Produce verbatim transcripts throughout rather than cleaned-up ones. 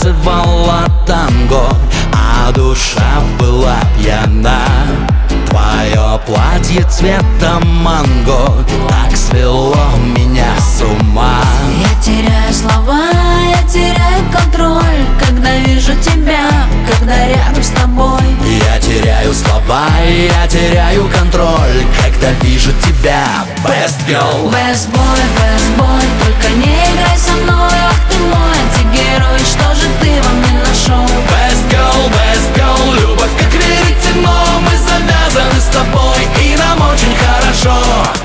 танцевала танго, а душа была пьяна. Твое платье цвета манго так свело меня с ума. Я теряю слова, я теряю контроль, когда вижу тебя, когда рядом с тобой. Я теряю слова, я теряю контроль, когда вижу тебя. Best girl, Best boy, best boy, только не играй со мной. Ах ты мой антигерой, что же ты во мне нашел? best girl, best girl, любовь как веретено. Мы завязаны с тобой, и нам очень хорошо.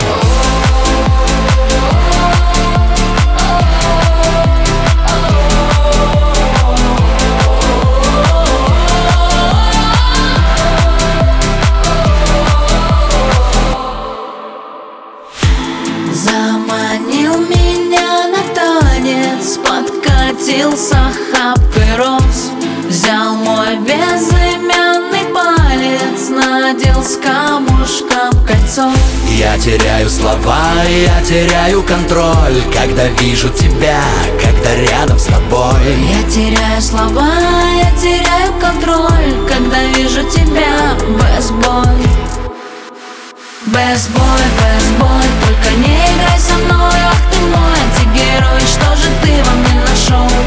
Заманил меня на танец, подкатился хапкой роз, взял мой безымянный палец, надел с камушком кольцо. Я теряю слова, я теряю контроль, когда вижу тебя, когда рядом с тобой. Я теряю слова, я теряю контроль, когда вижу тебя. Best boy, best boy, best boy, только не играй со мной. Ах ты мой антигерой, что же ты во мне нашел?